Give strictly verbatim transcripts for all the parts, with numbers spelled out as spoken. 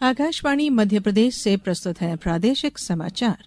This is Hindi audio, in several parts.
आकाशवाणी मध्य प्रदेश से प्रस्तुत है प्रादेशिक समाचार।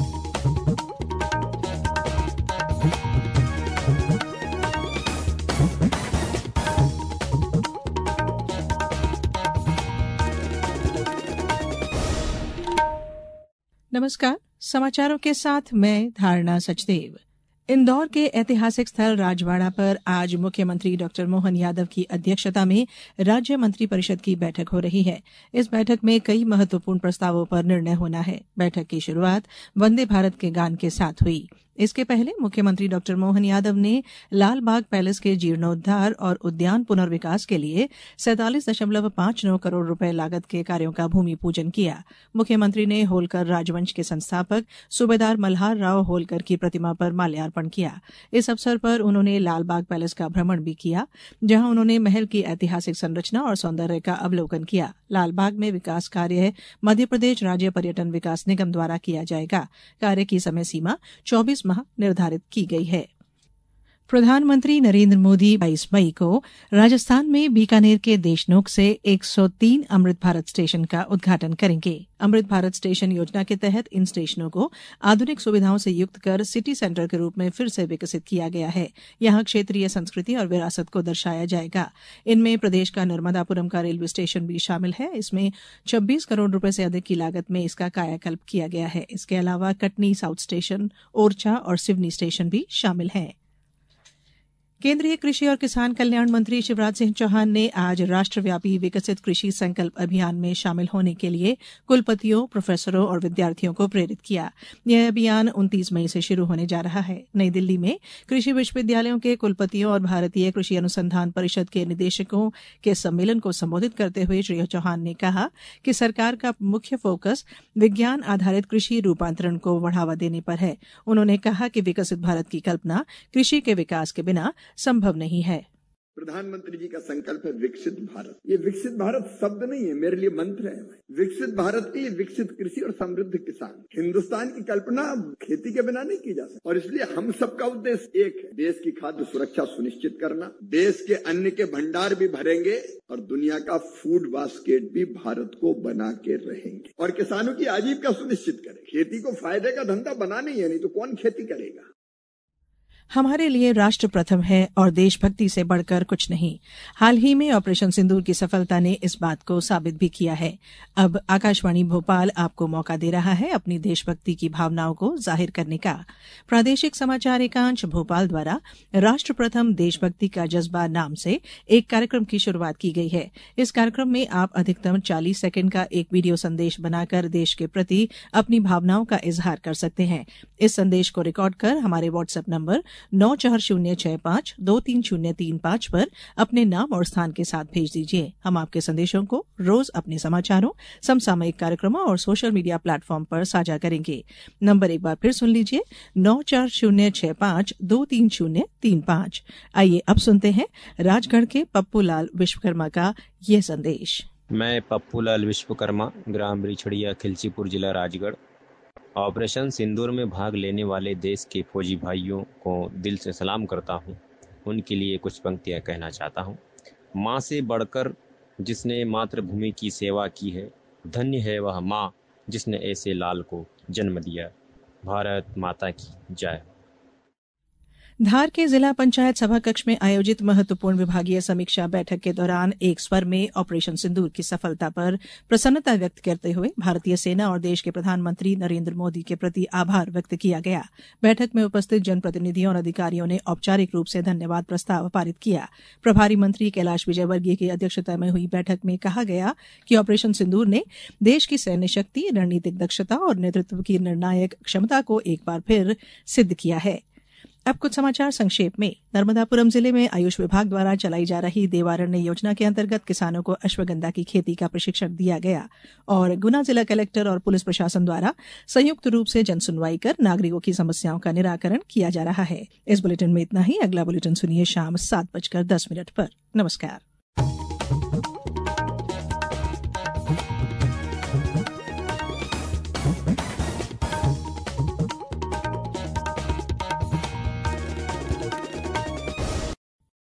नमस्कार, समाचारों के साथ मैं धारणा सचदेव। इंदौर के ऐतिहासिक स्थल राजवाड़ा पर आज मुख्यमंत्री डॉक्टर मोहन यादव की अध्यक्षता में राज्य मंत्री परिषद की बैठक हो रही है। इस बैठक में कई महत्वपूर्ण प्रस्तावों पर निर्णय होना है। बैठक की शुरुआत वंदे भारत के गान के साथ हुई। इसके पहले मुख्यमंत्री डॉक्टर मोहन यादव ने लाल बाग पैलेस के जीर्णोद्धार और उद्यान पुनर्विकास के लिए सैंतालीस दशमलव पांच नौ करोड़ रुपए लागत के कार्यों का भूमि पूजन किया। मुख्यमंत्री ने होलकर राजवंश के संस्थापक सूबेदार मल्हार राव होलकर की प्रतिमा पर माल्यार्पण किया। इस अवसर पर उन्होंने लाल बाग पैलेस का भ्रमण भी किया, जहां उन्होंने महल की ऐतिहासिक संरचना और सौंदर्य का अवलोकन किया। लाल बाग में विकास कार्य मध्य प्रदेश राज्य पर्यटन विकास निगम द्वारा किया जाएगा। कार्य की समय सीमा चौबीस माह निर्धारित की गई है। प्रधानमंत्री नरेंद्र मोदी बाईस मई को राजस्थान में बीकानेर के देशनोक से एक सौ तीन अमृत भारत स्टेशन का उद्घाटन करेंगे। अमृत भारत स्टेशन योजना के तहत इन स्टेशनों को आधुनिक सुविधाओं से युक्त कर सिटी सेंटर के रूप में फिर से विकसित किया गया है। यहां क्षेत्रीय संस्कृति और विरासत को दर्शाया जाएगा। इनमें प्रदेश का नर्मदापुरम का रेलवे स्टेशन भी शामिल है। इसमें छब्बीस करोड़ रुपए से अधिक की लागत में इसका कायाकल्प किया गया है। इसके अलावा कटनी साउथ स्टेशन, ओरछा और सिवनी स्टेशन भी शामिल हैं। केंद्रीय कृषि और किसान कल्याण मंत्री शिवराज सिंह चौहान ने आज राष्ट्रव्यापी विकसित कृषि संकल्प अभियान में शामिल होने के लिए कुलपतियों, प्रोफेसरों और विद्यार्थियों को प्रेरित किया। यह अभियान उनतीस मई से शुरू होने जा रहा है। नई दिल्ली में कृषि विश्वविद्यालयों के कुलपतियों और भारतीय कृषि अनुसंधान परिषद के निदेशकों के सम्मेलन को संबोधित करते हुए श्री चौहान ने कहा कि सरकार का मुख्य फोकस विज्ञान आधारित कृषि रूपांतरण को बढ़ावा देने पर है। उन्होंने कहा कि विकसित भारत की कल्पना कृषि के विकास के बिना संभव नहीं है। प्रधानमंत्री जी का संकल्प है विकसित भारत। ये विकसित भारत शब्द नहीं है, मेरे लिए मंत्र है। विकसित भारत के लिए विकसित कृषि और समृद्ध किसान। हिंदुस्तान की कल्पना खेती के बिना नहीं की जा सकती और इसलिए हम सबका उद्देश्य एक है, देश की खाद्य सुरक्षा सुनिश्चित करना। देश के अन्न के भंडार भी भरेंगे और दुनिया का फूड बास्केट भी भारत को बना के रहेंगे और किसानों की आजीविका सुनिश्चित करेंगे। खेती को फायदे का धंधा बनाना ही है, नहीं तो कौन खेती करेगा। हमारे लिए राष्ट्र प्रथम है और देशभक्ति से बढ़कर कुछ नहीं। हाल ही में ऑपरेशन सिंदूर की सफलता ने इस बात को साबित भी किया है। अब आकाशवाणी भोपाल आपको मौका दे रहा है अपनी देशभक्ति की भावनाओं को जाहिर करने का। प्रादेशिक समाचार एकांश भोपाल द्वारा राष्ट्र प्रथम देशभक्ति का जज्बा नाम से एक कार्यक्रम की शुरुआत की गई है। इस कार्यक्रम में आप अधिकतम चालीस सेकंड का एक वीडियो संदेश बनाकर देश के प्रति अपनी भावनाओं का इजहार कर सकते हैं। इस संदेश को रिकॉर्ड कर हमारे व्हाट्सएप नंबर नौ चार शून्य छह पांच दो तीन शून्य तीन पांच पर अपने नाम और स्थान के साथ भेज दीजिए। हम आपके संदेशों को रोज अपने समाचारों, समसामयिक कार्यक्रमों और सोशल मीडिया प्लेटफॉर्म पर साझा करेंगे। नंबर एक बार फिर सुन लीजिए, नौ चार शून्य छह पांच दो तीन शून्य तीन पांच। आइए अब सुनते हैं राजगढ़ के पप्पूलाल विश्वकर्मा का ये संदेश। मैं पप्पूलाल विश्वकर्मा, ग्राम बिछड़िया, खिलचीपुर, जिला राजगढ़। ऑपरेशन सिंदूर में भाग लेने वाले देश के फौजी भाइयों को दिल से सलाम करता हूं। उनके लिए कुछ पंक्तियां कहना चाहता हूं। माँ से बढ़कर जिसने मातृभूमि की सेवा की है, धन्य है वह माँ जिसने ऐसे लाल को जन्म दिया। भारत माता की जय। धार के जिला पंचायत सभा कक्ष में आयोजित महत्वपूर्ण विभागीय समीक्षा बैठक के दौरान एक स्वर में ऑपरेशन सिंदूर की सफलता पर प्रसन्नता व्यक्त करते हुए भारतीय सेना और देश के प्रधानमंत्री नरेंद्र मोदी के प्रति आभार व्यक्त किया गया। बैठक में उपस्थित जनप्रतिनिधियों और अधिकारियों ने औपचारिक रूप से धन्यवाद प्रस्ताव पारित किया। प्रभारी मंत्री कैलाश विजयवर्गीय की अध्यक्षता में हुई बैठक में कहा गया कि ऑपरेशन सिंदूर ने देश की सैन्य शक्ति, रणनीतिक दक्षता और नेतृत्व की निर्णायक क्षमता को एक बार फिर सिद्ध किया है। अब कुछ समाचार संक्षेप में। नर्मदापुरम जिले में आयुष विभाग द्वारा चलाई जा रही देवारण्य योजना के अंतर्गत किसानों को अश्वगंधा की खेती का प्रशिक्षण दिया गया और गुना जिला कलेक्टर और पुलिस प्रशासन द्वारा संयुक्त रूप से जनसुनवाई कर नागरिकों की समस्याओं का निराकरण किया जा रहा है। इस बुलेटिन में इतना ही। अगला बुलेटिन सुनिए शाम सात बजकर दस मिनट पर। नमस्कार।